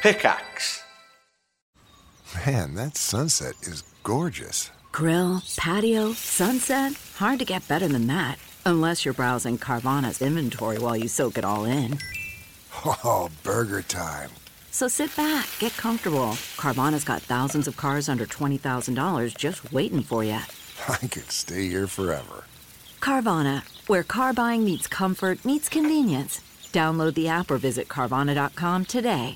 Pickaxe. Man, that sunset is gorgeous. Grill, patio, sunset. Hard to get better than that. Unless you're browsing Carvana's inventory while you soak it all in. Oh, burger time. So sit back, get comfortable. Carvana's got thousands of cars under $20,000 just waiting for you. I could stay here forever. Carvana, where car buying meets comfort, meets convenience. Download the app or visit Carvana.com today.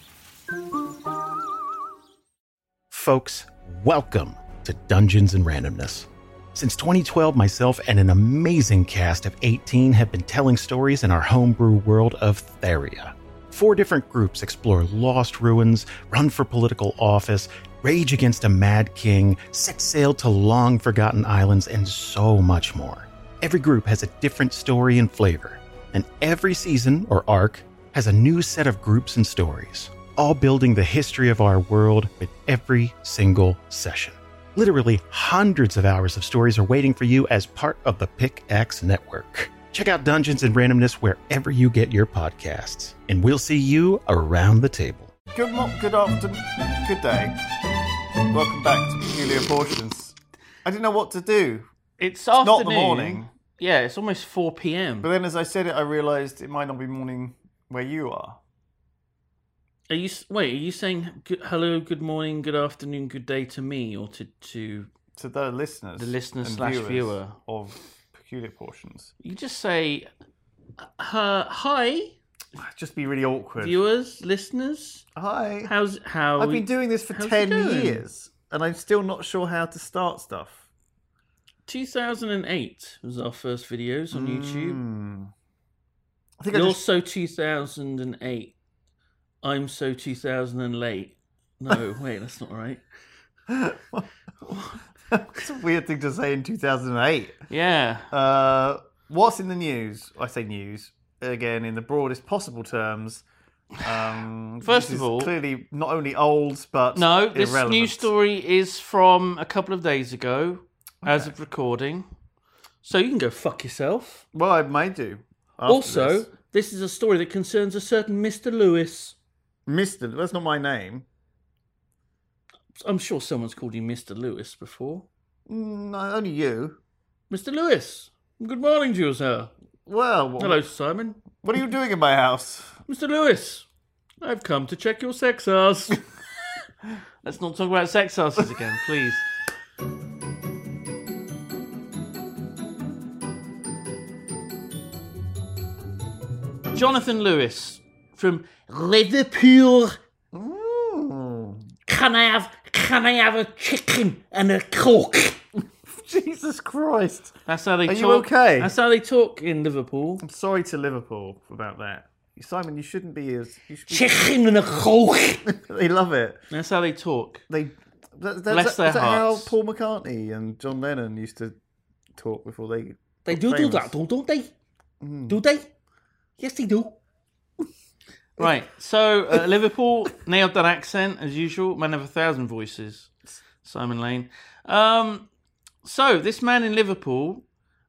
Folks, welcome to Dungeons and Randomness. Since 2012, myself and an amazing cast of 18 have been telling stories in our homebrew world of Theria. 4 different groups explore lost ruins, run for political office, rage against a mad king, set sail to long-forgotten islands, and so much more. Every group has a different story and flavor, and every season, or arc, has a new set of groups and stories, all building the history of our world with every single session. Literally hundreds of hours of stories are waiting for you as part of the Pickaxe Network. Check out Dungeons and Randomness wherever you get your podcasts, and we'll see you around the table. Good afternoon, good day. Welcome back to Peculiar Portions. I didn't know what to do. It's afternoon. Not the morning. Yeah, it's almost 4 p.m. But then as I said it, I realised it might not be morning where you are. Are you saying hello, good morning, good afternoon, good day to me, or to the listeners, / viewer of Peculiar Portions? You just say hi. Just be really awkward. Viewers, listeners. Hi. How? I've been doing this for 10 years, and I'm still not sure how to start stuff. 2008 was our first videos on YouTube. I think You're so 2008. I'm so 2000 and late. No, wait, that's not right. It's a weird thing to say in 2008. Yeah. What's in the news? I say news, again, in the broadest possible terms. First of all, clearly not only old, but no, this irrelevant. news story is from a couple of days ago, as of recording. So you can go fuck yourself. Well, I may do. Also, this is a story that concerns a certain Mr. Lewis. Mr. That's not my name. I'm sure someone's called you Mr. Lewis before. No, only you. Mr. Lewis, good morning to you, sir. Well, hello, Simon. What are you doing in my house? Mr. Lewis, I've come to check your sex arse. Let's not talk about sex arses again, please. Jonathan Lewis from Liverpool. Ooh. Can I have a chicken and a Coke? Jesus Christ. That's how they talk. Are you okay? That's how they talk in Liverpool. I'm sorry to Liverpool about that. Simon, you shouldn't be as... Chicken and a Coke. They love it. That's how they talk. Bless their hearts. Is that how Paul McCartney and John Lennon used to talk before they... They do that, don't they? Do they? Yes, they do. Right, so Liverpool, nailed that accent as usual. Man of 1,000 voices, Simon Lane. So this man in Liverpool,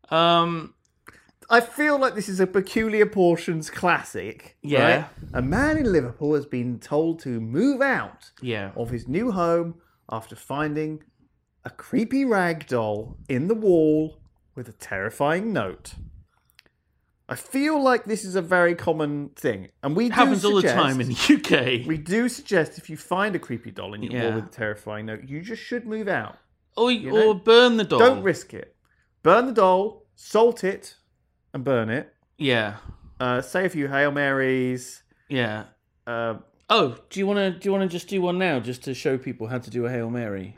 I feel like this is a Peculiar Portions classic. Yeah. Right? A man in Liverpool has been told to move out of his new home after finding a creepy rag doll in the wall with a terrifying note. I feel like this is a very common thing. And we happens all the time in the UK. We do suggest if you find a creepy doll in your wall with a terrifying note, you just should move out. Or burn the doll. Don't risk it. Burn the doll, salt it, and burn it. Yeah. Say a few Hail Marys. Yeah. Do you want to just do one now, just to show people how to do a Hail Mary?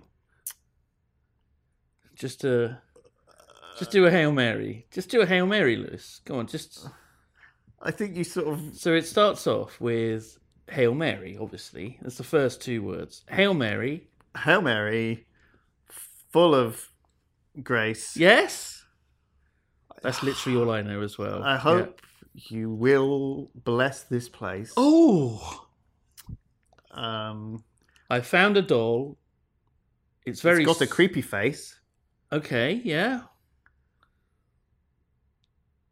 Just do a Hail Mary. Just do a Hail Mary, Lewis. Go on, just... I think you sort of... So it starts off with Hail Mary, obviously. That's the first 2 words. Hail Mary. Hail Mary, full of grace. Yes? That's literally all I know as well. I hope you will bless this place. Oh! I found a doll. It's got a creepy face. Okay, yeah.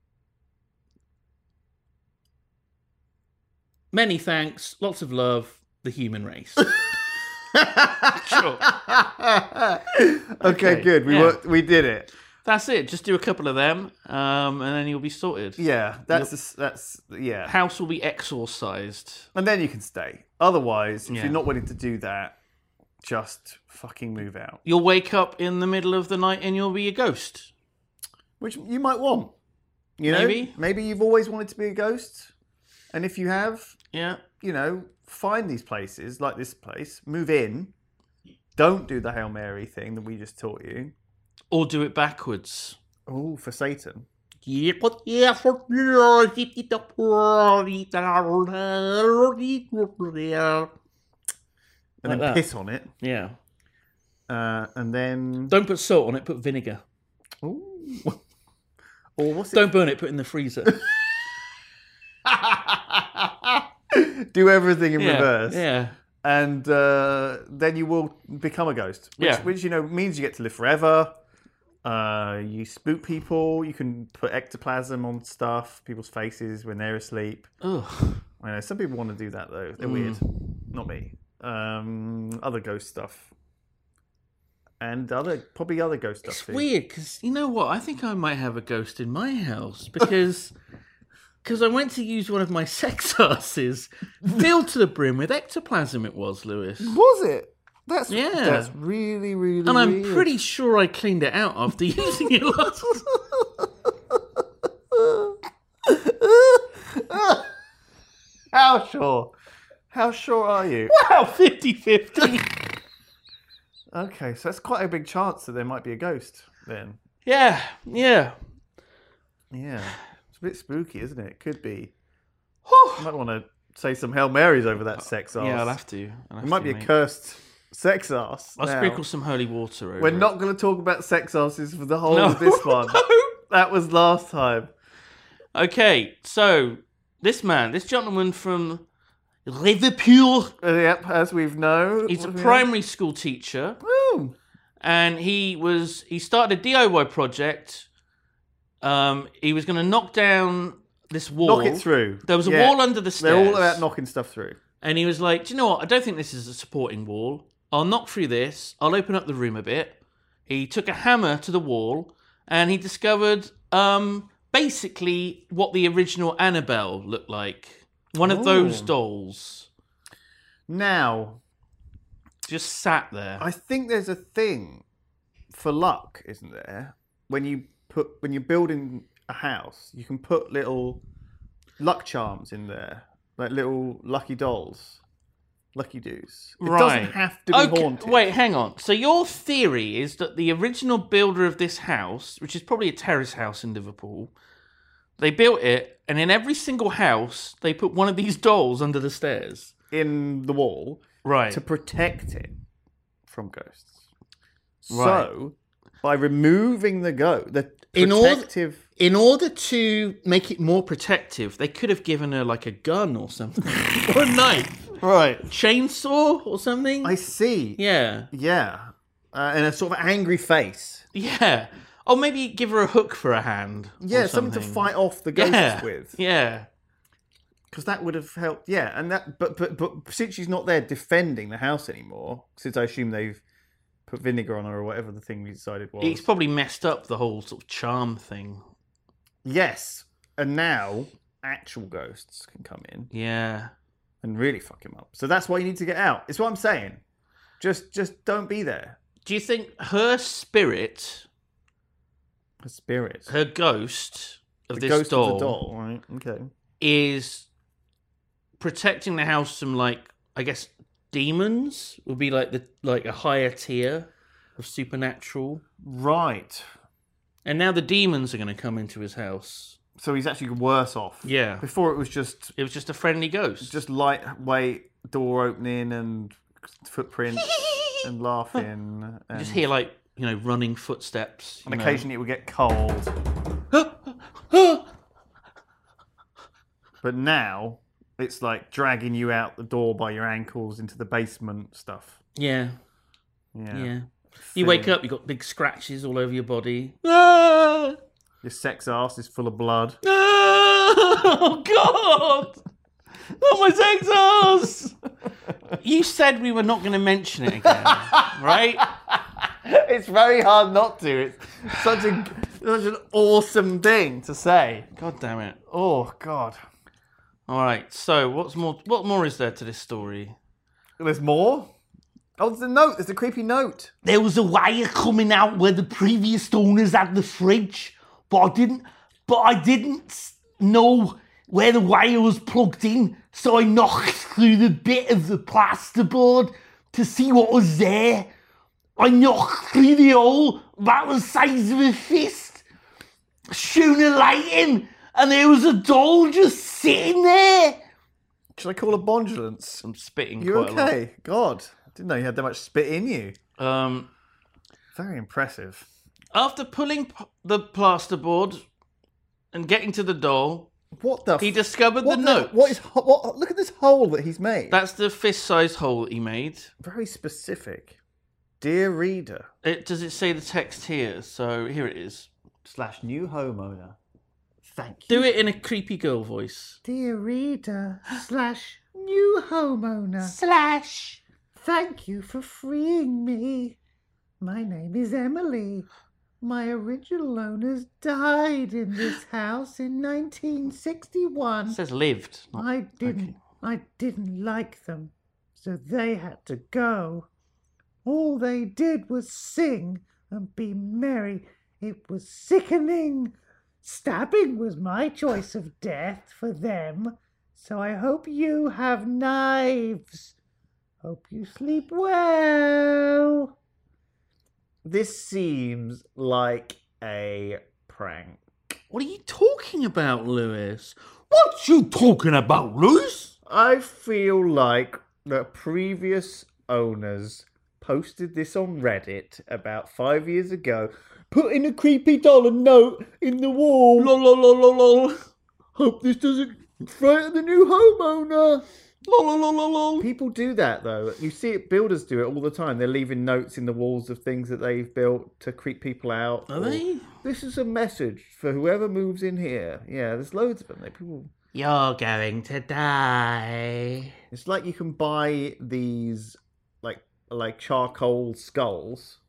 Many thanks, lots of love, the human race. Sure. Okay, good. We did it. That's it. Just do a couple of them, and then you'll be sorted. Yeah, that's House will be exorcised, and then you can stay. Otherwise, if you're not willing to do that, just fucking move out. You'll wake up in the middle of the night and you'll be a ghost, which you might want. You know, maybe you've always wanted to be a ghost, and if you have, find these places like this place, move in. Don't do the Hail Mary thing that we just taught you. Or do it backwards. Oh, for Satan. And then piss on it. Yeah. And then... Don't put salt on it, put vinegar. Ooh. Or what's it? Don't burn it, put it in the freezer. Do everything in reverse. Yeah. And then you will become a ghost. Which means you get to live forever. You spook people. You can put ectoplasm on stuff, people's faces when they're asleep. Ugh. I know some people want to do that though. They're weird. Not me. Other ghost stuff. And probably other ghost stuff too. It's weird because you know what? I think I might have a ghost in my house because I went to use one of my sex asses filled to the brim with ectoplasm. It was, Lewis. Was it? That's really, really and I'm weird. pretty sure I cleaned it out after using it last. How sure? How sure are you? Wow, 50-50. Okay, so that's quite a big chance that there might be a ghost then. Yeah. Yeah. It's a bit spooky, isn't it? It could be. You might want to say some Hail Marys over that sex arse. Yeah, I'll have to. It might be a cursed sex arse. I'll sprinkle some holy water over We're it. not going to talk about sex arses for the whole of this one. That was last time. Okay, so this gentleman from Liverpool. Yep, as we've known. He's a primary school teacher. Woo! And he started a DIY project. He was going to knock down this wall. Knock it through. There was a wall under the stairs. They're all about knocking stuff through. And he was like, do you know what? I don't think this is a supporting wall. I'll knock through this. I'll open up the room a bit. He took a hammer to the wall and he discovered basically what the original Annabelle looked like. One of those dolls. Now, just sat there. I think there's a thing for luck, isn't there? When you're building a house, you can put little luck charms in there, like little lucky dolls, lucky doos. It doesn't have to be haunted. Wait, hang on. So your theory is that the original builder of this house, which is probably a terrace house in Liverpool, they built it, and in every single house, they put one of these dolls under the stairs. In the wall. Right. To protect it from ghosts. Right. So, by removing the In order to make it more protective, they could have given her like a gun or something. Or a knife. Right. Chainsaw or something. I see. Yeah. Yeah. And a sort of angry face. Yeah. Or maybe give her a hook for a hand. Yeah, something to fight off the ghosts with. Yeah. Because that would have helped. Yeah, and that. But since she's not there defending the house anymore, since I assume they've put vinegar on her or whatever the thing we decided was. It's probably messed up the whole sort of charm thing. Yes, and now actual ghosts can come in. Yeah. And really fuck him up. So that's why you need to get out. It's what I'm saying. Just don't be there. Do you think her spirit... Her ghost of this ghost doll, of the doll, right? Okay, is protecting the house from, like, I guess demons would be like a higher tier of supernatural, right? And now the demons are going to come into his house, so he's actually worse off. Yeah. Before it was just a friendly ghost, just lightweight door opening and footprints and laughing. And... You just hear like. Running footsteps. And occasionally it would get cold. But now, it's like dragging you out the door by your ankles into the basement stuff. Yeah. Yeah. You wake up, you've got big scratches all over your body. Ah! Your sex arse is full of blood. Oh, God! Not my sex arse! You said we were not going to mention it again, right? It's very hard not to. It's such an awesome thing to say. God damn it. Oh, God. All right, so what more is there to this story? There's more? Oh, there's a note. There's a creepy note. There was a wire coming out where the previous owners had the fridge, but I didn't know where the wire was plugged in, so I knocked through the bit of the plasterboard to see what was there. I knocked through the hole about the size of a fist, shone a light in, and there was a doll just sitting there. Should I call a bondulance? I'm spitting You quite a lot. okay? God, I didn't know you had that much spit in you. Very impressive. After pulling the plasterboard and getting to the doll, What the? he discovered the note. What? Look at this hole that he's made. That's the fist-sized hole that he made. Very specific. Dear reader. Does it say the text here? So here it is. / new homeowner. Thank Do it in a creepy girl voice. Dear reader / new homeowner / thank you for freeing me. My name is Emily. My original owners died in this house in 1961. It says lived. not- I didn't like them, so they had to go. All they did was sing and be merry. It was sickening. Stabbing was my choice of death for them, so I hope you have knives. Hope you sleep well. This seems like a prank. What are you talking about, Lewis? What you talking about, Lewis? I feel like the previous owners posted this on Reddit about 5 years ago. Putting a creepy doll and note in the wall. Lol, lol, lol, lol, lol. Hope this doesn't frighten the new homeowner. Lol, lol, lol, lol, lol. People do that though. You see it. Builders do it all the time. They're leaving notes in the walls of things that they've built to creep people out. Are they? This is a message for whoever moves in here. Yeah, there's loads of them. People. You're going to die. It's like you can buy these like charcoal skulls,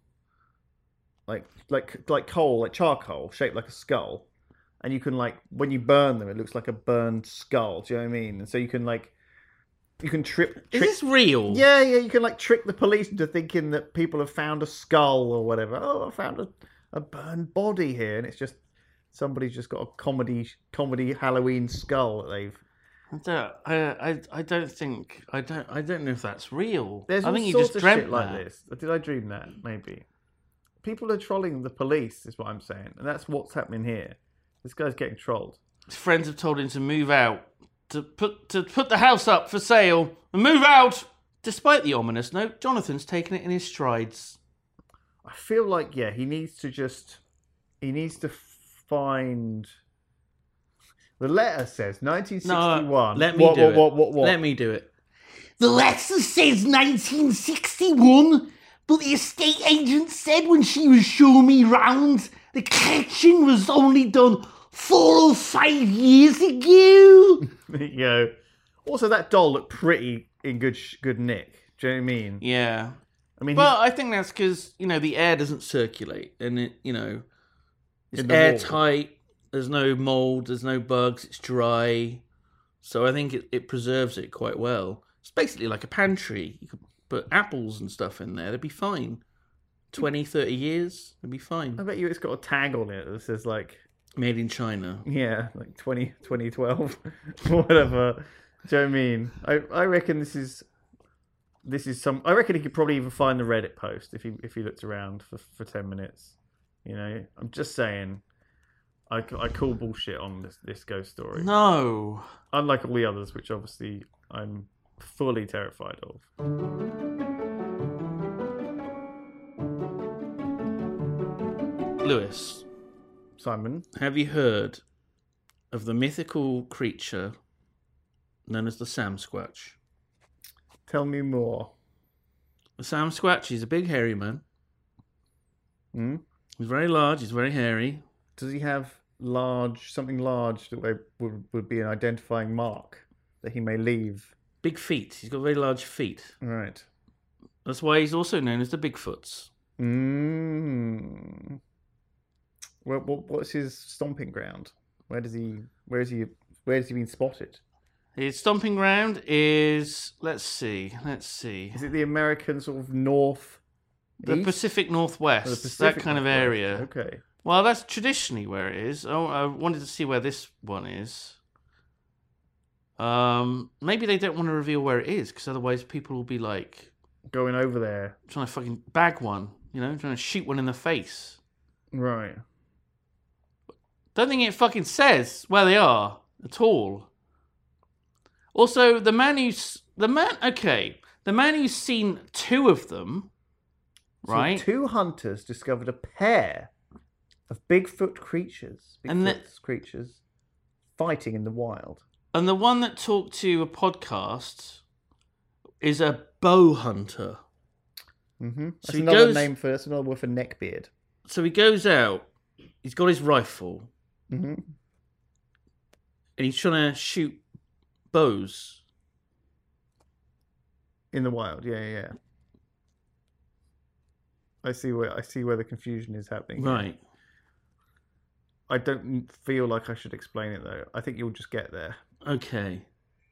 like coal, like charcoal shaped like a skull, and you can when you burn them, it looks like a burned skull. Do you know what I mean? And so you can trick. Is this real? Yeah, you can trick the police into thinking that people have found a skull or whatever. Oh, I found a burned body here, and it's just somebody's just got a comedy Halloween skull that they've. I don't know if that's real. There's I all think you sorts just of dreamt shit like that. this. Did I dream that? Maybe. People are trolling the police, is what I'm saying, and that's what's happening here. This guy's getting trolled. His friends have told him to move out, to put the house up for sale, and move out. Despite the ominous note, Jonathan's taken it in his strides. I feel like he needs to find. The letter says 1961. No, let me do it. What? Let me do it. The letter says 1961, but the estate agent said when she was showing me round, the kitchen was only done 4 or 5 years ago. Also, that doll looked pretty in good nick. Do you know what I mean? Yeah. I mean, Well, I think that's because, the air doesn't circulate, and it's In the wall. airtight. There's no mold, there's no bugs, it's dry. So I think it preserves it quite well. It's basically like a pantry. You could put apples and stuff in there, they'd be fine. 20, 30 years, they'd be fine. I bet you it's got a tag on it that says Made in China. 2012 or whatever. Do you know what I mean? I reckon this is some. I reckon he could probably even find the Reddit post if he looked around for 10 minutes. I'm just saying. I call bullshit on this ghost story. No. Unlike all the others, which obviously I'm fully terrified of. Lewis, Simon, have you heard of the mythical creature known as the Samsquatch? tell me more. The Samsquatch is a big hairy man. Hmm? He's very large, he's very hairy. Does he have something large that would be an identifying mark that he may leave Big feet. He's got very large feet. Right. That's why he's also known as the Bigfoots. Well, what's his stomping ground? Where has he been spotted? His stomping ground is, let's see. Is it the American sort of north? The Pacific Northwest, that kind of area. Okay. Well, that's traditionally where it is. Oh, I wanted to see where this one is. Maybe they don't want to reveal where it is, because otherwise people will be like... going over there. Trying to fucking bag one, trying to shoot one in the face. Right. Don't think it fucking says where they are at all. Also, the man who's seen two of them, right? So 2 hunters discovered a pair of Bigfoot creatures, creatures fighting in the wild. And the one that talked to a podcast is a bow hunter. Mm-hmm. That's another word for neckbeard. So he goes out. He's got his rifle, mm-hmm. and he's trying to shoot bows in the wild. Yeah. I see where the confusion is happening. Right. I don't feel like I should explain it though. I think you'll just get there. Okay.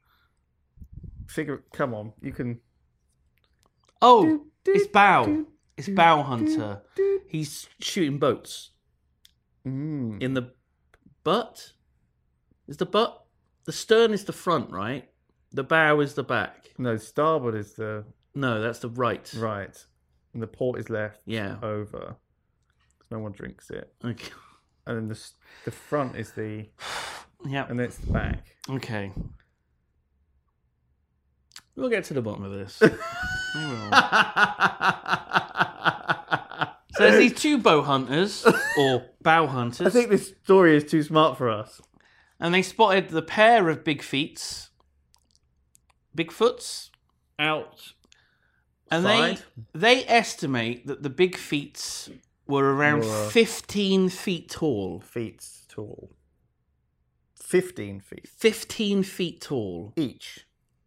Come on, you can. Oh, it's Bow. It's Bow Hunter. He's shooting boats. In the butt? Is the butt? The stern is the front, right? The bow is the back. No, starboard is the... No, that's the right. Right. And the port is left Yeah. over. No one drinks it. Okay. And then the front is the... Yeah. And then it's the back. Okay. We'll get to the bottom of this. We will. So there's these 2 bow hunters, or bow hunters. I think this story is too smart for us. And they spotted the pair of Bigfoots out. And they estimate that the Bigfoots were around 15 feet tall. 15 feet. 15 feet tall. Each.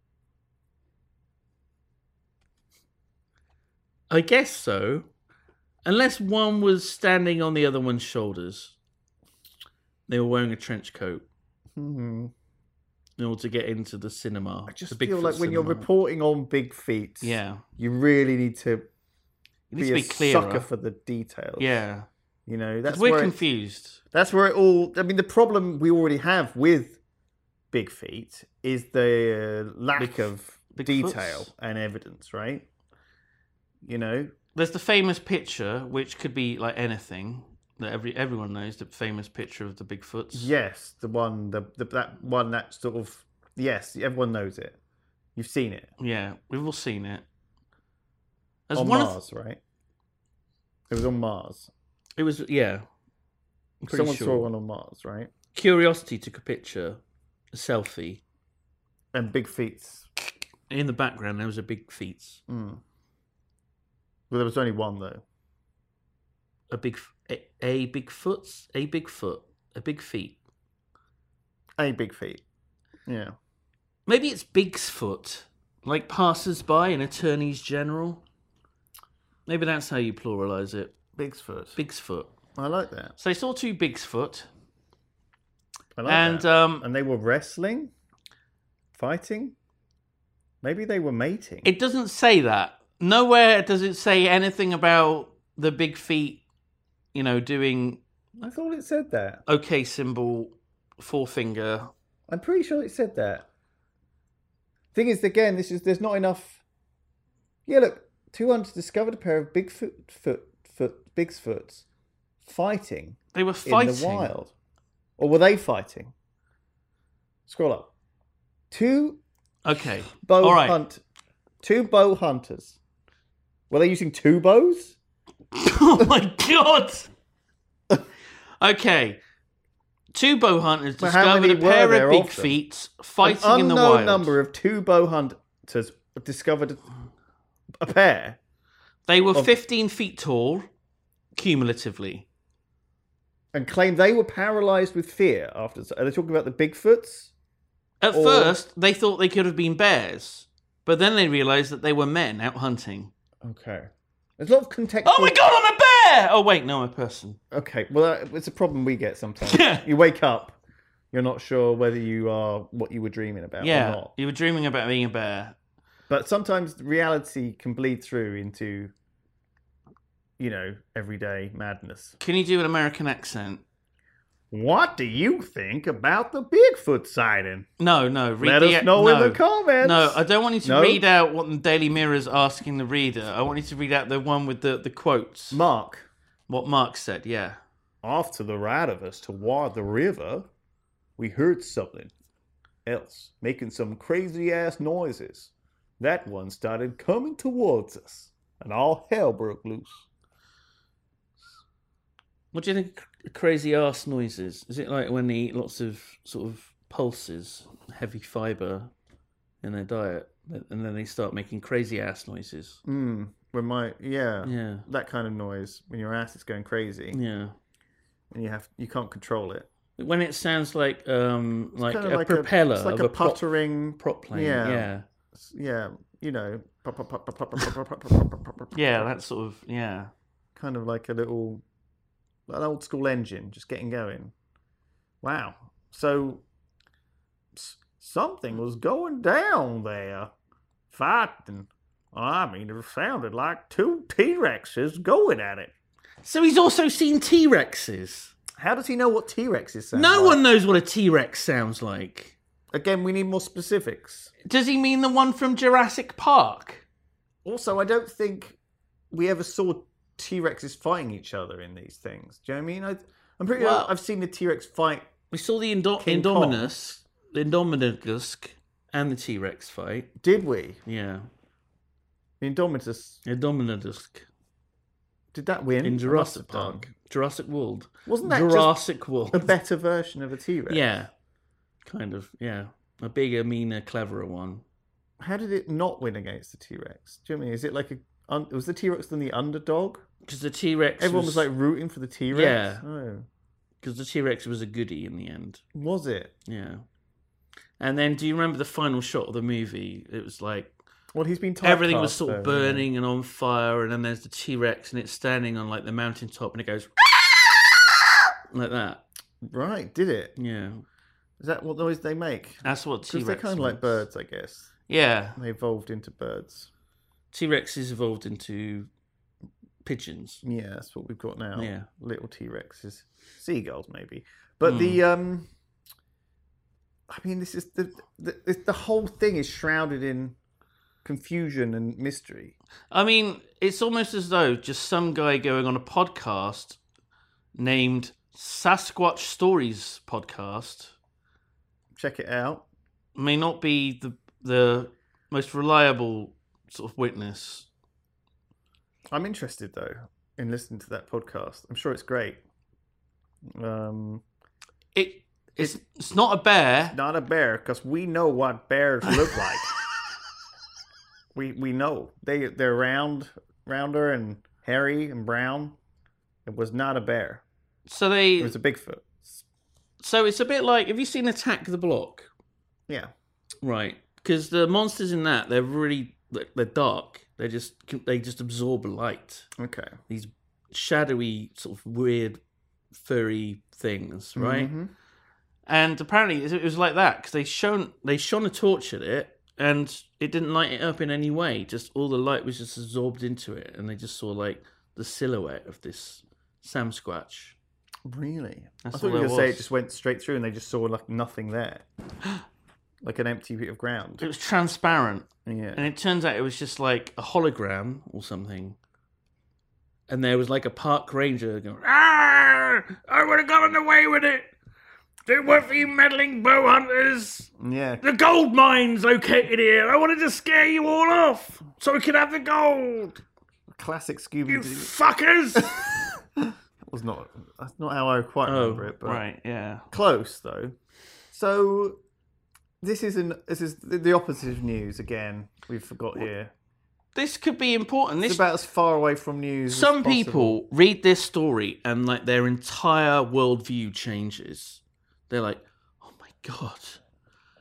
I guess so. Unless one was standing on the other one's shoulders. They were wearing a trench coat. Mm-hmm. In order to get into the cinema. I just feel like when you're reporting on big feats, you really need to be clearer. Sucker for the details. Yeah. That's we're confused. That's where it all... I mean, the problem we already have with big feet is the lack of detail and evidence, right? There's the famous picture, which could be like anything that everyone knows. The famous picture of the Bigfoots. Yes, the one, that one that sort of... Yes, everyone knows it. You've seen it. Yeah, we've all seen it. On Mars, right? It was on Mars. It was, yeah. Someone saw one on Mars, right? Curiosity took a picture, a selfie. And Big Feets. In the background, there was a Big Feets. Mm. Well, there was only one, though. A big foot, a big feet. A big feet. Yeah. Maybe it's Bigfoot, like passers-by and attorneys general. Maybe that's how you pluralize it. Bigfoot. I like that. So they saw 2 Bigfoot. I like that. And they were wrestling? Fighting? Maybe they were mating. It doesn't say that. Nowhere does it say anything about the big feet, doing... I thought it said that. Okay symbol, forefinger. I'm pretty sure it said that. Thing is, again, there's not enough... Yeah, look, 2 hunters discovered a pair of Bigfoots fighting. They were fighting? In the wild. Or were they fighting? Scroll up. 2 2 bow hunters. Were they using 2 bows? Oh my god! Okay. 2 bow hunters discovered a pair of big feet fighting in the wild. An unknown number of 2 bow hunters discovered a pair. They were 15 feet tall, cumulatively. And claimed they were paralysed with fear after... Are they talking about the Bigfoots? At first, they thought they could have been bears, but then they realised that they were men out hunting. Okay. There's a lot of contextual... Oh my god, I'm a bear! Oh wait, no, I'm a person. Okay, well, it's a problem we get sometimes. Yeah. You wake up, you're not sure whether you are what you were dreaming about or not. You were dreaming about being a bear. But sometimes reality can bleed through into, everyday madness. Can you do an American accent? What do you think about the Bigfoot sighting? No. Let us know in the comments. No, I don't want you to read out what the Daily Mirror's asking the reader. I want you to read out the one with the quotes. Mark. What Mark said, yeah. Off to the right of us toward the river, we heard something else, making some crazy-ass noises. That one started coming towards us, and all hell broke loose. What do you think crazy ass noises? Is it like when they eat lots of sort of pulses, heavy fibre in their diet, and then they start making crazy ass noises? Yeah, that kind of noise when your ass is going crazy. Yeah, and you can't control it. When it sounds like a propeller, it's like of a puttering prop plane. Yeah. Yeah, Yeah, that's sort of kind of like an old school engine just getting going. Wow. So something was going down there. Fighting. I mean, it sounded like two T-Rexes going at it. So he's also seen T-Rexes. How does he know what T-Rexes sound No like? one knows what a T-Rex sounds like. Again, we need more specifics. Does he mean the one from Jurassic Park? Also, I don't think we ever saw T-Rexes fighting each other in these things. Do you know what I mean? I'm pretty sure I've seen the T-Rex fight. We saw the Indominus, and the T-Rex fight. Did we? Yeah. The Indominus. Did that win? In Jurassic Park. Jurassic World. Wasn't that Jurassic World? A better version of a T-Rex? Yeah. Kind of, yeah. A bigger, meaner, cleverer one. How did it not win against the T-Rex? Do you know what I mean? Is it like was the T-Rex then the underdog? Because the T-Rex Everyone was like rooting for the T-Rex? Yeah. Oh. Because the T-Rex was a goodie in the end. Was it? Yeah. And then, do you remember the final shot of the movie? It was like... Well, he's been typecast, everything was sort of burning and on fire, and then there's the T-Rex, and it's standing on like the mountaintop, and it goes... like that. Right, did it? Yeah. Is that what noise they make? That's what T-Rex Because they're kind of like birds, I guess. Yeah. They evolved into birds. T-Rexes evolved into pigeons. Yeah, that's what we've got now. Yeah. Little T-Rexes. Seagulls, maybe. But the this is the whole thing is shrouded in confusion and mystery. I mean, it's almost as though just some guy going on a podcast named Sasquatch Stories Podcast. Check it out. May not be the most reliable sort of witness. I'm interested though in listening to that podcast. I'm sure it's great. It's not a bear. Not a bear, because we know what bears look like. we know they're rounder and hairy and brown. It was not a bear. It was a Bigfoot. So it's a bit like, have you seen Attack the Block? Yeah. Right. Because the monsters in that, they're dark. They just absorb light. Okay. These shadowy, sort of weird, furry things, right? Mm-hmm. And apparently it was like that, because they shone a torch at it, and it didn't light it up in any way. Just all the light was just absorbed into it, and they just saw like the silhouette of this Sasquatch. Really? That's I thought you were going to say it just went straight through and they just saw like nothing there. Like an empty bit of ground. It was transparent. Yeah. And it turns out it was just like a hologram or something. And there was like a park ranger going, "Ah! I would have gotten away with it! If it weren't for you meddling bow hunters! Yeah. The gold mine's located here! I wanted to scare you all off so we could have the gold! Classic Scooby-Doo. You fuckers!" That's not how I quite remember it, but right, yeah. Close though. So this is the opposite of news again. We've forgot here. This could be important. It's about as far away from news. Some people read this story and like their entire worldview changes. They're like, "Oh my god,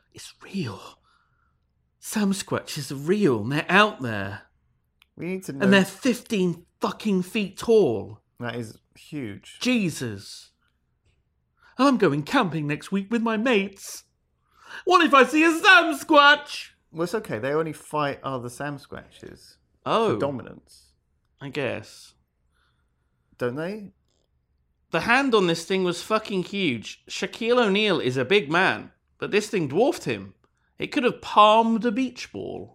It's real. Samsquatches are real, and they're out there. We need to know. And they're 15 fucking feet tall. That is huge. Jesus. I'm going camping next week with my mates. What if I see a Samsquatch? Well, it's okay. They only fight other Samsquatches Oh, for dominance, I guess. don't they? The hand on this thing was fucking huge. Shaquille O'Neal is a big man, but this thing dwarfed him. It could have palmed a beach ball.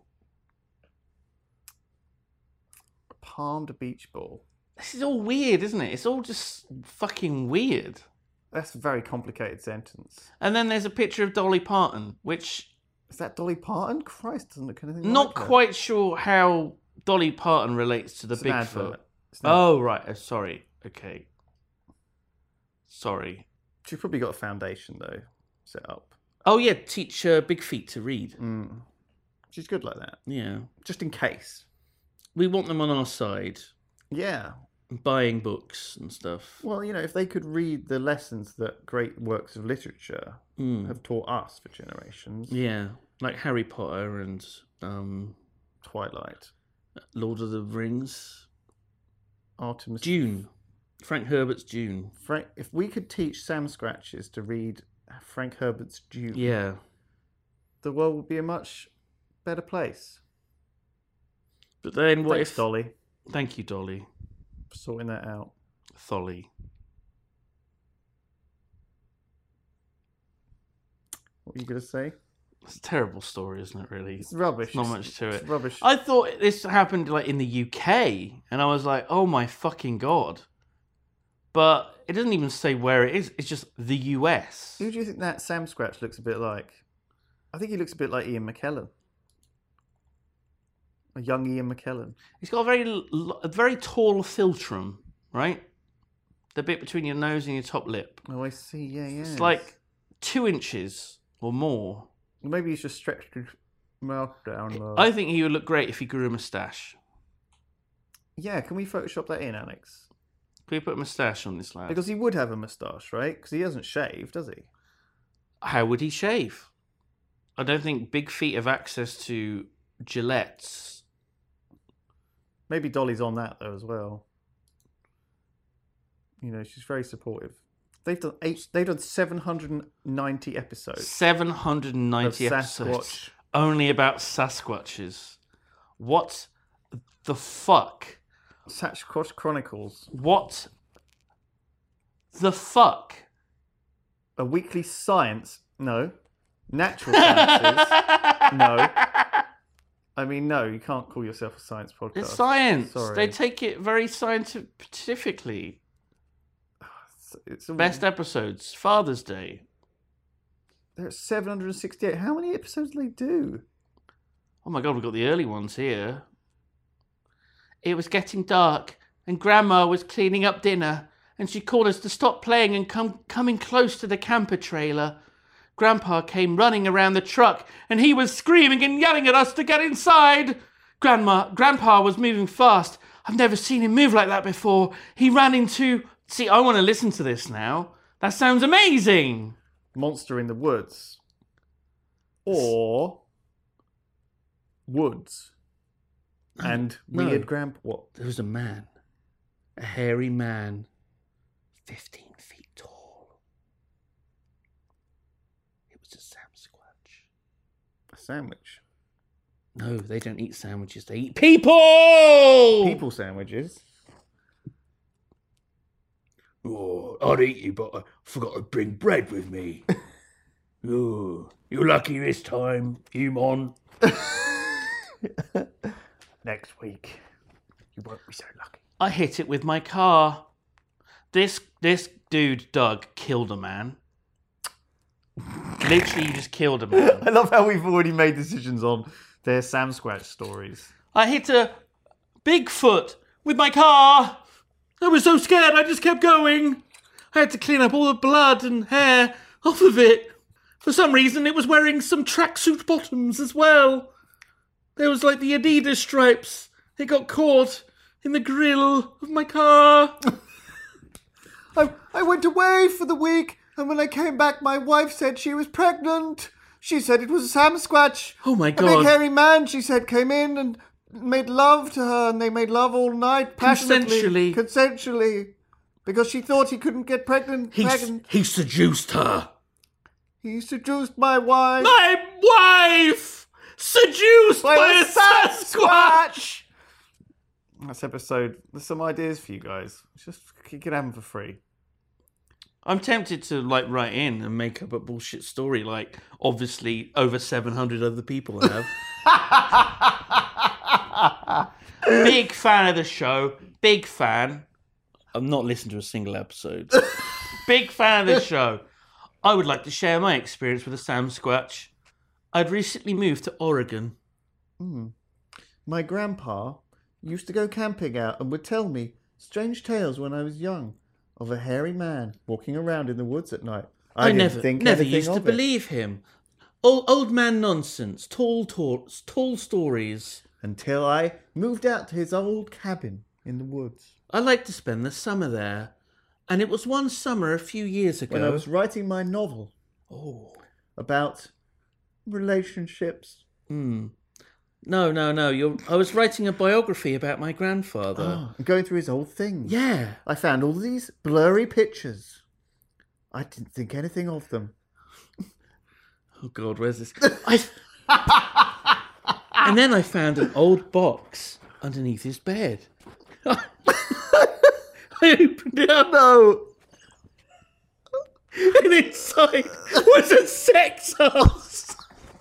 Palmed a beach ball. This is all weird, isn't it? It's all just fucking weird. That's a very complicated sentence. And then there's a picture of Dolly Parton, which... Is that Dolly Parton? Christ, doesn't look anything Not like her. quite sure how Dolly Parton relates to the It's an Bigfoot. advert. It's an Oh, right. Sorry. Okay. Sorry. She's probably got a foundation, though, set up. Oh, yeah. Teach Big Feet to read. She's good like that. Yeah. Just in case. We want them on our side. Yeah. Buying books and stuff. Well, if they could read the lessons that great works of literature have taught us for generations. Yeah. Like Harry Potter and Twilight. Lord of the Rings. Artemis. Dune. Frank Herbert's Dune. If we could teach Samsquatches to read Frank Herbert's Dune, Yeah. the world would be a much better place. But then what Thanks, if... Dolly, Thank you, Dolly. for sorting that out. Tholly. What were you going to say? It's a terrible story, isn't it, really? It's rubbish. Not much to it. It's rubbish. I thought this happened like in the UK, and I was like, oh my fucking God. But it doesn't even say where it is. It's just the US. Who do you think that Samsquatch looks a bit like? I think he looks a bit like Ian McKellen. A young Ian McKellen. He's got a very tall philtrum, right? The bit between your nose and your top lip. Oh, I see. Yeah. It's like 2 inches or more. Maybe he's just stretched his mouth down. I think he would look great if he grew a moustache. Yeah, can we Photoshop that in, Alex? Can we put a moustache on this lad? Because he would have a moustache, right? Because he doesn't shave, does he? How would he shave? I don't think Big Feet have access to Gillettes. Maybe Dolly's on that though as well. She's very supportive. They've done 790 episodes. 790 of episodes. Sasquatch. Only about Sasquatches. What the fuck? Sasquatch Chronicles. What the fuck? A weekly science. No. Natural sciences. No. I mean, no, you can't call yourself a science podcast. It's science. Sorry. They take it very scientifically. It's Best episodes. Father's Day. There's 768. How many episodes do they do? Oh my God, we've got the early ones here. It was getting dark, and Grandma was cleaning up dinner, and she called us to stop playing and coming close to the camper trailer. Grandpa came running around the truck, and he was screaming and yelling at us to get inside. Grandpa was moving fast. I've never seen him move like that before. He ran into... See, I want to listen to this now. That sounds amazing. Monster in the Woods. Or... Woods. And No. Weird Grandpa. What? There was a man. A hairy man. 15 feet tall. It was a Samsquatch. A sandwich. No, they don't eat sandwiches. They eat people! People sandwiches. Oh, I'd eat you, but I forgot to bring bread with me. Oh, you're lucky this time, human. Next week, you won't be so lucky. I hit it with my car. This dude, Doug, killed a man. Literally just killed a man. I love how we've already made decisions on their Samsquatch stories. I hit a Bigfoot with my car. I was so scared, I just kept going. I had to clean up all the blood and hair off of it. For some reason, it was wearing some tracksuit bottoms as well. There was like the Adidas stripes. It got caught in the grill of my car. I went away for the week, and when I came back, my wife said she was pregnant. She said it was a Sasquatch. Oh my A God. big hairy man, she said, came in and made love to her, and they made love all night, passionately. Consensually. Because she thought he couldn't get pregnant. He seduced her. He seduced my wife. My wife! Seduced by a Sasquatch! That's episode. There's some ideas for you guys. Just you can have them for free. I'm tempted to write in and make up a bullshit story like obviously over 700 other people have. Big fan of the show. Big fan. I've not listened to a single episode. Big fan of the show. I would like to share my experience with a Sasquatch. I'd recently moved to Oregon. My grandpa used to go camping out and would tell me strange tales when I was young of a hairy man walking around in the woods at night. I never used to believe him. Old man nonsense, tall stories. Until I moved out to his old cabin in the woods. I like to spend the summer there. And it was one summer a few years ago. When I was writing my novel. About relationships. No. I was writing a biography about my grandfather. And going through his old things. Yeah. I found all these blurry pictures. I didn't think anything of them. Oh, God, where's this? And then I found an old box underneath his bed. I opened it up. No. And inside was a sex house.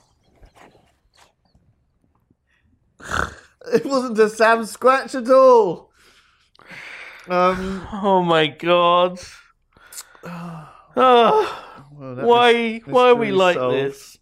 It wasn't a Sasquatch at all. Oh my God. Why are we like this?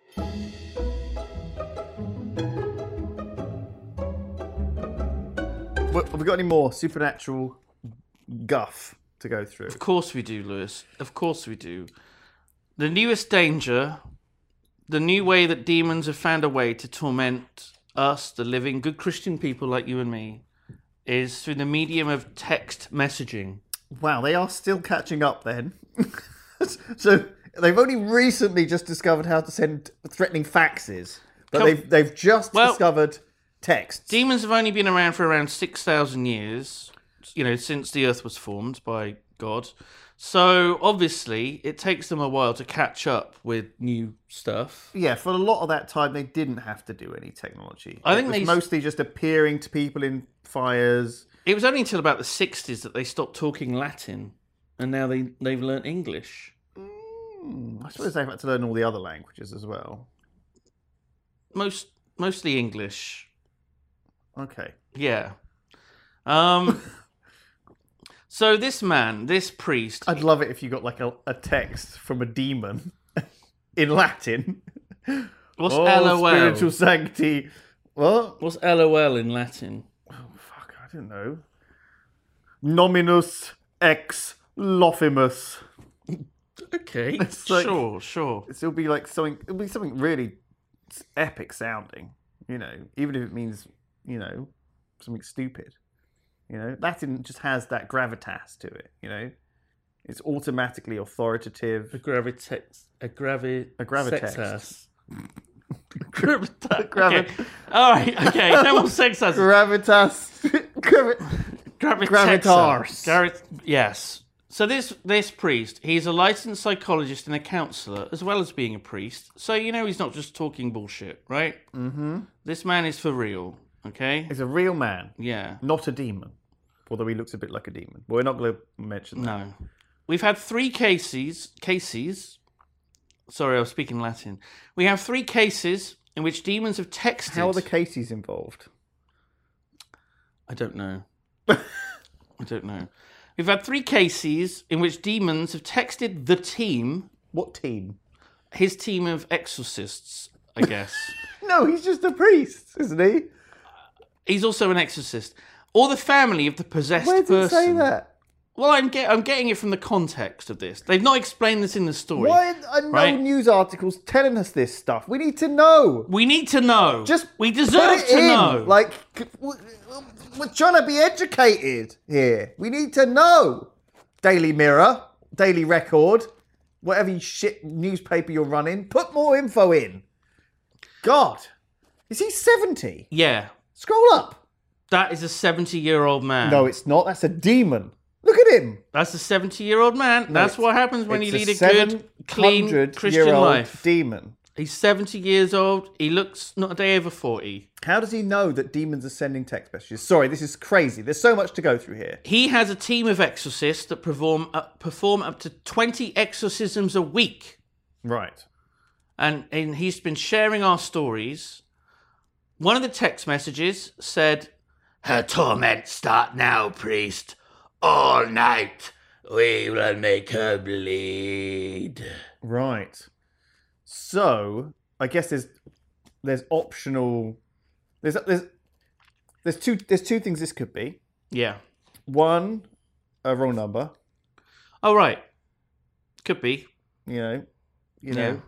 Have we got any more supernatural guff to go through? Of course we do, Lewis. Of course we do. The newest danger, the new way that demons have found a way to torment us, the living, good Christian people like you and me, is through the medium of text messaging. Wow, they are still catching up then. So they've only recently just discovered how to send threatening faxes, but they've just discovered texts. Demons have only been around for around 6,000 years, since the earth was formed by God. So obviously it takes them a while to catch up with new stuff. Yeah, for a lot of that time they didn't have to do any technology. I think it was mostly just appearing to people in fires. It was only until about the 60s that they stopped talking Latin, and now they've learnt English. I suppose they've had to learn all the other languages as well. Mostly English. Okay. Yeah. So this priest... I'd love it if you got like a text from a demon in Latin. What's LOL? Spiritual sanctity. What? What's LOL in Latin? Oh, fuck, I don't know. Nominus ex lofimus. Okay, like, sure. It'll be something really epic sounding, even if it means, something stupid. Latin just has that gravitas to it, It's automatically authoritative. A gravitas. Gravitas. Okay. All right, okay. No more sex houses. Gravitas. Gravitas. Yes. So this priest, he's a licensed psychologist and a counsellor, as well as being a priest. So he's not just talking bullshit, right? Mm-hmm. This man is for real, okay? He's a real man. Yeah. Not a demon. Although he looks a bit like a demon. But we're not going to mention that. No. We've had 3 cases. Sorry, I was speaking Latin. We have 3 cases in which demons have texted... How are the cases involved? I don't know. We've had 3 cases in which demons have texted the team. What team? His team of exorcists, I guess. No, he's just a priest, isn't he? He's also an exorcist. Or the family of the possessed person. Where did it say that? Well, I'm getting it from the context of this. They've not explained this in the story. Why are no news articles telling us this stuff? We need to know. We deserve to know. Like, we're trying to be educated here. We need to know. Daily Mirror, Daily Record, whatever shit newspaper you're running, put more info in. God. Is he 70? Yeah. Scroll up. That is a 70-year-old man. No, it's not. That's a demon. Look at him. That's a 70-year-old man. No, That's what happens when you it's lead a good, clean Christian 700-year-old life. demon. He's 70 years old. He looks not a day over 40. How does he know that demons are sending text messages? Sorry, this is crazy. There's so much to go through here. He has a team of exorcists that perform up to 20 exorcisms a week. Right. And he's been sharing our stories. One of the text messages said, "Her torment start now, priest. All night we will make her bleed." Right. So, I guess there's optional. There's two things this could be. Yeah. One, a wrong number. Oh, right. Could be. You know.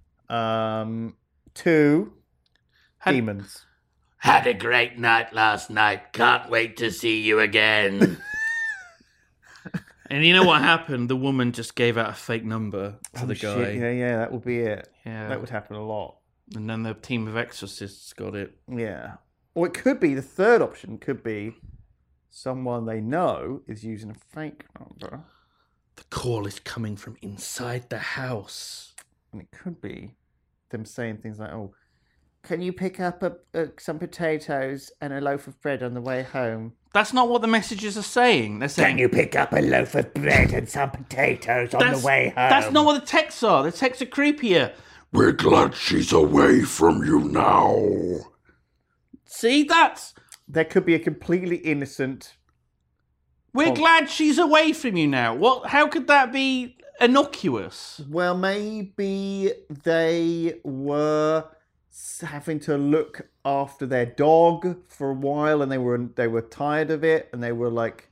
Two, demons. Had a great night last night. Can't wait to see you again. And you know what happened? The woman just gave out a fake number to the guy. Shit. Yeah, that would be it. Yeah. That would happen a lot. And then the team of exorcists got it. Yeah. Or it could be, the third option could be someone they know is using a fake number. The call is coming from inside the house. And it could be them saying things like, "Oh, can you pick up some potatoes and a loaf of bread on the way home?" That's not what the messages are saying. They're saying, Can you pick up a loaf of bread and some potatoes on the way home? That's not what the texts are. The texts are creepier. We're glad she's away from you now. See, that's... There could be a completely innocent... We're glad she's away from you now. What? How could that be innocuous? Well, maybe they were having to look after their dog for a while, and they were tired of it, and they were like,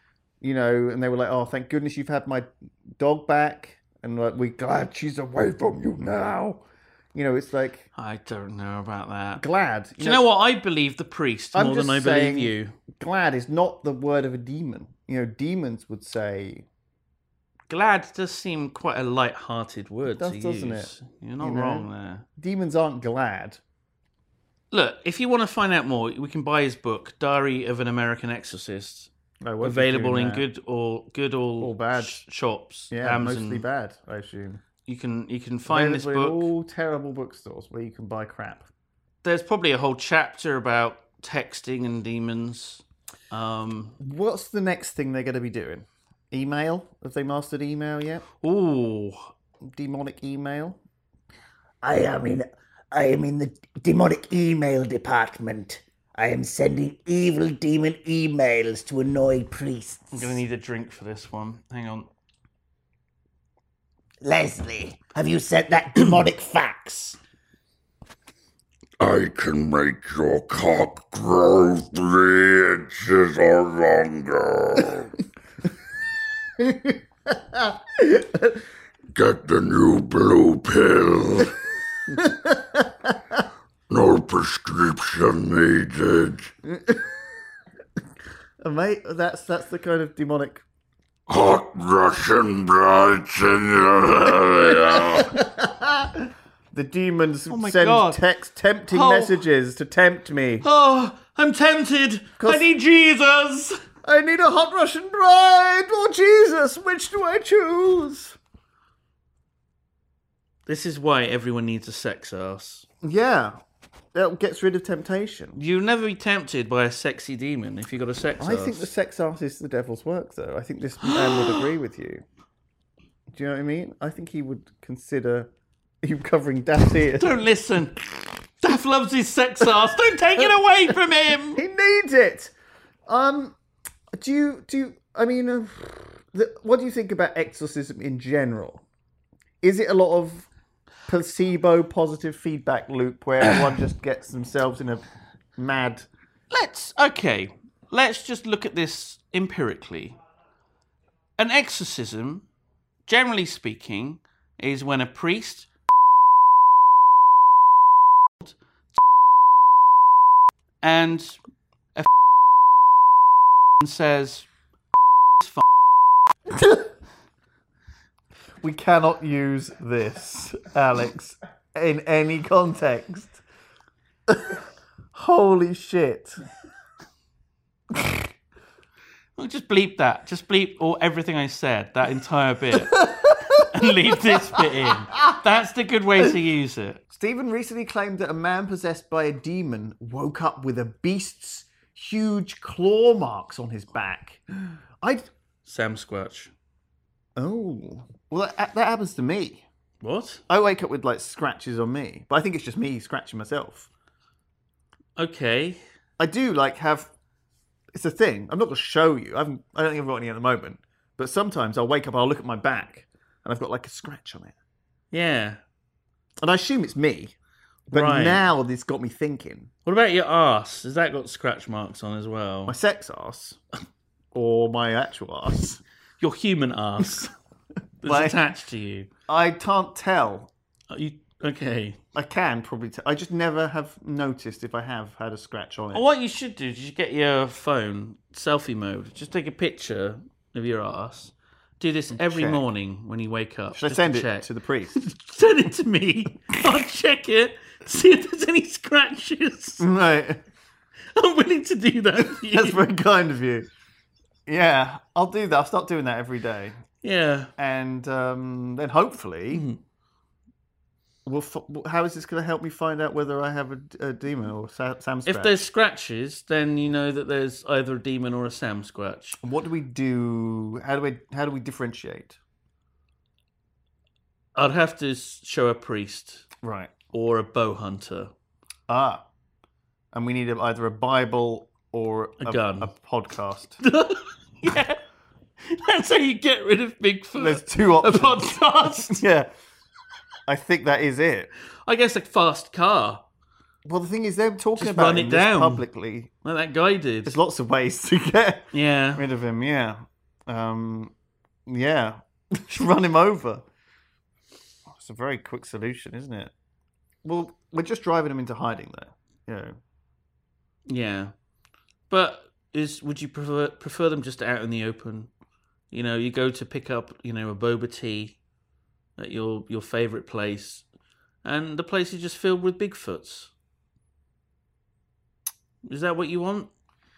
and they were like, "Oh, thank goodness you've had my dog back," and like, "We're glad she's away from you now." It's like, I don't know about that. Glad. Do you know what? I believe the priest more than I believe saying, you. Glad is not the word of a demon. Demons would say... Glad does seem quite a light-hearted word to use. Doesn't it? You're not wrong there. Demons aren't glad. Look, if you want to find out more, we can buy his book, Diary of an American Exorcist. Available in good or bad shops. Yeah, Amazon. mostly bad, I assume. You can find this book. In all terrible bookstores where you can buy crap. There's probably a whole chapter about texting and demons. What's the next thing they're going to be doing? Email? Have they mastered email yet? Ooh, demonic email. I am in the demonic email department. I am sending evil demon emails to annoy priests. I'm going to need a drink for this one. Hang on. Leslie, have you sent that demonic fax? I can make your cock grow 3 inches or longer. Get the new blue pill. No prescription needed. Mate, that's the kind of demonic... Hot Russian brides in your area. The demons send God. tempting messages to tempt me. Oh, I'm tempted. I need Jesus. I need a hot Russian bride or Jesus. Which do I choose? This is why everyone needs a sex ass. Yeah. That gets rid of temptation. You'll never be tempted by a sexy demon if you got a sex ass. I think the sex ass is the devil's work, though. I think this man would agree with you. Do you know what I mean? I think he would consider you covering Daph's ears. Don't listen. Daph loves his sex ass. Don't take it away from him. He needs it. What do you think about exorcism in general? Is it a lot of placebo positive feedback loop where everyone just gets themselves in a mad... Let's just look at this empirically. An exorcism, generally speaking, is when a priest and a says We cannot use this, Alex, in any context. Holy shit. Well, just bleep that. Just bleep everything I said, that entire bit. And leave this bit in. That's the good way to use it. Stephen recently claimed that a man possessed by a demon woke up with a beast's huge claw marks on his back. Sam Squatch. Oh. Well, that happens to me. What? I wake up with, like, scratches on me. But I think it's just me scratching myself. Okay. I do, like, have... It's a thing. I'm not going to show you. I don't think I've got any at the moment. But sometimes I'll wake up, I'll look at my back, and I've got, like, a scratch on it. Yeah. And I assume it's me. But now this got me thinking. What about your arse? Has that got scratch marks on as well? My sex arse? Or my actual arse? Your human arse that's attached to you. I can't tell. Okay. I can probably tell. I just never have noticed if I have had a scratch on it. Well, what you should do is you get your phone, selfie mode, just take a picture of your arse. Do this every morning when you wake up. Should I send it to the priest? Send it to me. I'll check it. See if there's any scratches. Right. I'm willing to do that for you. That's very kind of you. Yeah, I'll do that. I'll start doing that every day. Yeah. And then hopefully, how is this going to help me find out whether I have a demon or Sam Scratch? If there's scratches, then you know that there's either a demon or a Sam Scratch. What do we do? How do we differentiate? I'd have to show a priest. Right. Or a bow hunter. Ah. And we need either a Bible or a gun. A podcast. Yeah. That's how you get rid of Bigfoot. There's two options. A podcast. Yeah. I think that is it. I guess a fast car. Well, the thing is, they're talking Just about run it down publicly. Like that guy did. There's lots of ways to get rid of him, yeah. Yeah. Just run him over. It's a very quick solution, isn't it? Well, we're just driving him into hiding there. Yeah. But would you prefer them just out in the open? You know, you go to pick up, a boba tea at your favourite place, and the place is just filled with Bigfoots. Is that what you want?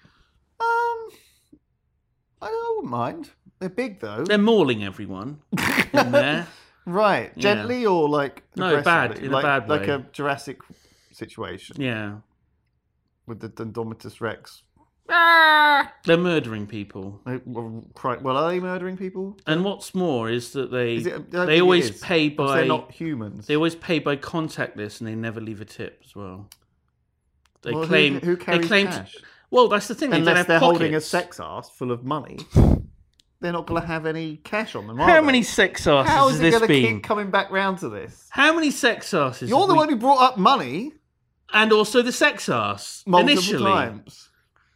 I wouldn't mind. They're big, though. They're mauling everyone in there. Right. Gently or, like, no, bad. In a bad way. Like a Jurassic situation. Yeah. With the Indominus Rex. They're murdering people. Well, are they murdering people? And what's more is that they always pay by... They're not humans. They always pay by contactless, and they never leave a tip as well. They well, claim... Who carries cash? Well, that's the thing. Unless they're pockets. Holding a sex arse full of money, they're not going to have any cash on them, How many sex arses How has is it this going to been? keep coming back round to this? How many sex arses? You're the one who brought up money. And also the sex arse. Multiple initially. times.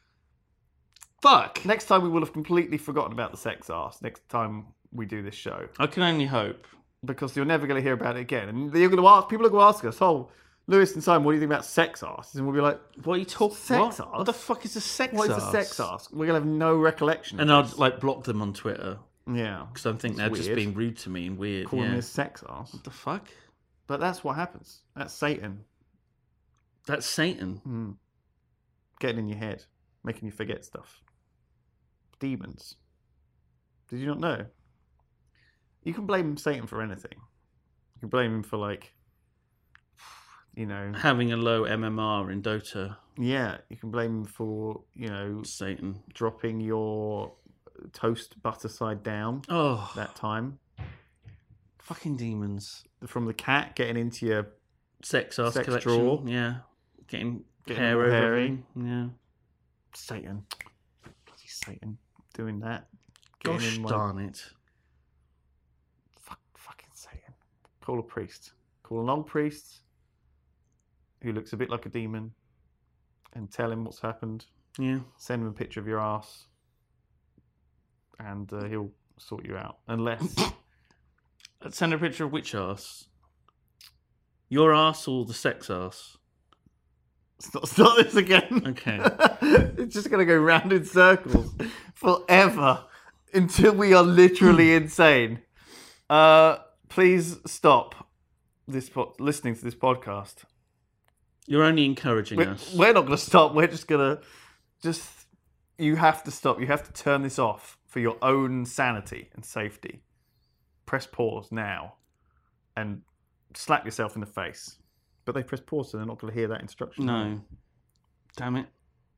Fuck. Next time we will have completely forgotten about the sex arse. Next time we do this show. I can only hope. Because you're never going to hear about it again. And you're going to ask, people are going to ask us, Lewis and Simon, what do you think about sex arse? And we'll be like, what are you talking about? Sex arse? What What the fuck is a sex arse? What is a sex arse? We're going to have no recollection. And I'd block them on Twitter. Yeah. Because I think they're weird. just being rude to me and weird. Calling me a sex arse. What the fuck? But that's what happens. That's Satan. That's Satan. Getting in your head. Making you forget stuff. Demons. Did you not know? You can blame Satan for anything. You can blame him for, like, having a low MMR in Dota. Yeah, you can blame him for, Satan. Dropping your toast butter side down. Oh. That time. Fucking demons. From the cat getting into your sex collection. drawer. Yeah. Getting hair over everything. Yeah. Satan. Bloody Satan. Doing that. Gosh darn it. Fucking Satan. Call a priest. Call a non-priest who looks a bit like a demon and tell him what's happened. Yeah. Send him a picture of your ass and he'll sort you out. Unless... Send a picture of which ass? Your ass or the sex ass? Start this again. Okay. It's just going to go round in circles forever until we are literally insane. Please stop listening to this podcast. You're only encouraging us. We're not going to stop. We're just going to... You have to stop. You have to turn this off for your own sanity and safety. Press pause now and slap yourself in the face. But they press pause, so they're not going to hear that instruction. No. Damn it.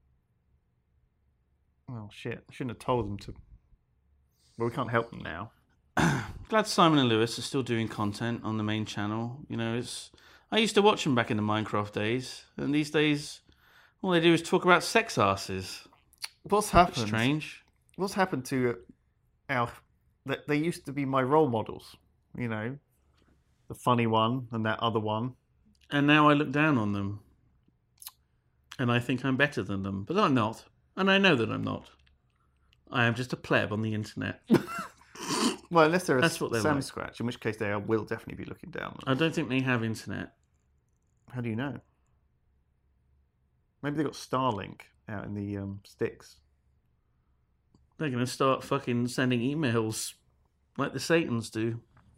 Oh, shit. I shouldn't have told them to... Well, we can't help them now. Glad Simon and Lewis are still doing content on the main channel. You know, I used to watch them back in the Minecraft days, and these days, all they do is talk about sex asses. What's happened? Strange. What's happened to they used to be my role models, you know, the funny one and that other one. And now I look down on them. And I think I'm better than them. But I'm not. And I know that I'm not. I am just a pleb on the internet. Well, unless they're That's what they're Sam like. Scratch, in which case they will definitely be looking down on them. I don't think they have internet. How do you know? Maybe they got Starlink out in the sticks. They're going to start fucking sending emails like the Satans do.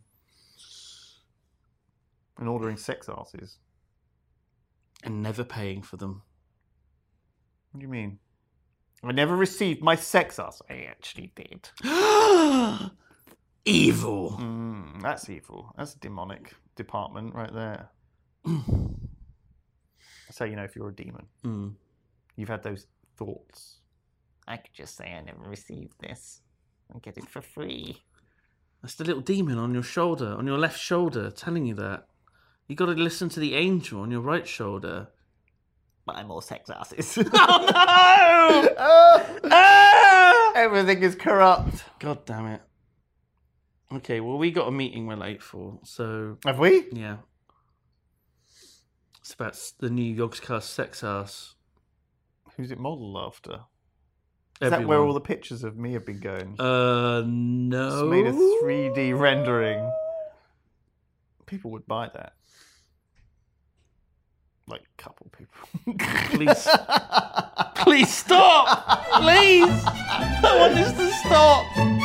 And ordering sex asses. And never paying for them. What do you mean? I never received my sex ass. I actually did. Evil. That's evil. That's a demonic department right there. That's how you know if you're a demon. You've had those thoughts. I could just say I never received this and get it for free. That's the little demon on your shoulder, on your left shoulder, telling you that. You got to listen to the angel on your right shoulder. Buy more sex asses. Oh no! Everything is corrupt. God damn it. Okay, well, we got a meeting we're late for, so... Have we? Yeah. It's about the new Yogscast sex ass. Who's it modelled after? Is Everyone. that where all the pictures of me have been going? No. It's made a 3D rendering. People would buy that. Like a couple people. Please. Please stop! Please! I want this to stop!